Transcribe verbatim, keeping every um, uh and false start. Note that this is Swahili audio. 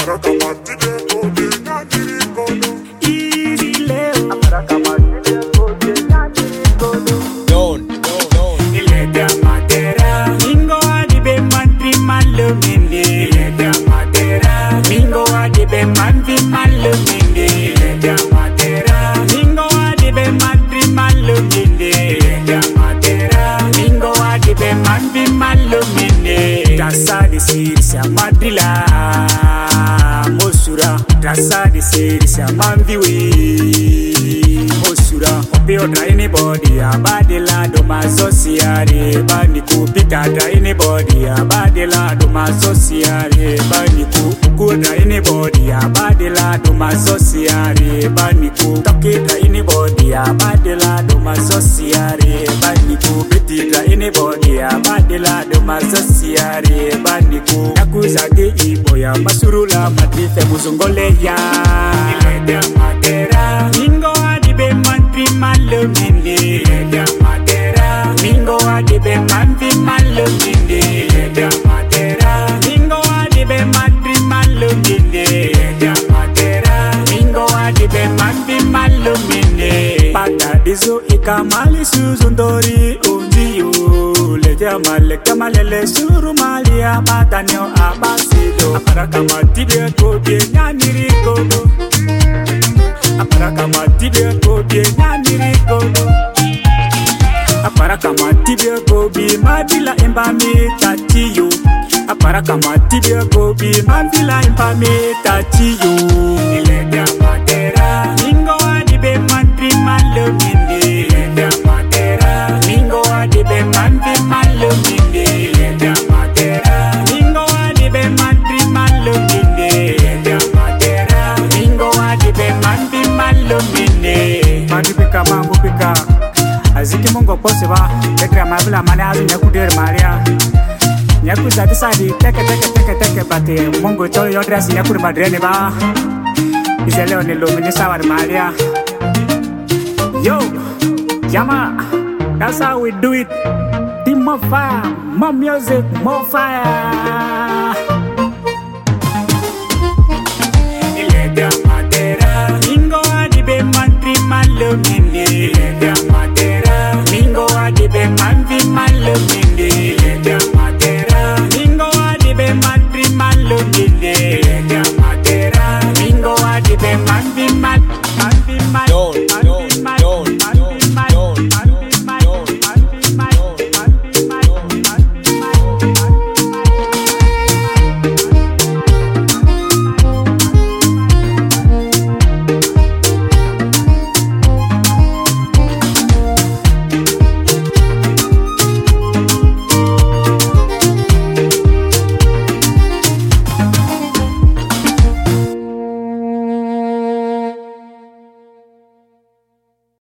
Aparaka matide kobe nyanyiri kono. Easy leo. Aparaka matide kobe nyanyiri kono. Don't, don't, don't. Ileta matera. Mingo adibe mantri maluminde. Ileta matera. Mingo adibe mantri maluminde. Ileta matera. Mingo adibe mantri maluminde. Ileta matera. Mingo adibe mantri maluminde. Tasa de sirsa madrila. Mosura. Tasa de sirsa mambiwe. Mosura. Opio dra anybody. Abadela do masosiare. Bani kupita dra anybody. Abadela do masosiare. Bani kuku dra anybody. Abadela do masosiare. Bani ku toki dra anybody. Abadela do masosiare. Bani ku piti dra anybody. Abadela do masosiare. Bani ku nakuzage ibo ya masurula matife muzongole ya. Ileta matera. Mingo adibe mantri maluminde. Ileta matera. Mingo adibe mantri maluminde. Ileta matera. Mingo adibe mantri maluminde. Ileta matera. Mingo adibe mantri maluminde. Pata dizo ikamali suzundori undiyo. Leja maleka malele suru malia patanyo abasido. Aparaka matibye kobye nyanyiri kono. Aparaka matibye kobye nyanyiri kono. Aparaka matibye kobi mabila embami tatiyo. Aparaka matibye kobi mabila embami tatiyo. Ileta matera. Mingo adibe mantri maluminde. Ileta matera. Mingo adibe mantri maluminde. Ileta matera. Mingo adibe mantri maluminde. Ileta matera. Mingo adibe mantri maluminde. Mandi pika mambo pika. Aziki mungo pose ba. Tekra mabila mane azu nyakudir maria. Nyaku sadi sadi teke teke teke teke bate. Mungo cholo yodres nyakudir madrene ba. Iseleo ni lumini sawar maria. Yo, Yama, that's how we do it. Team more fire, more music, more fire.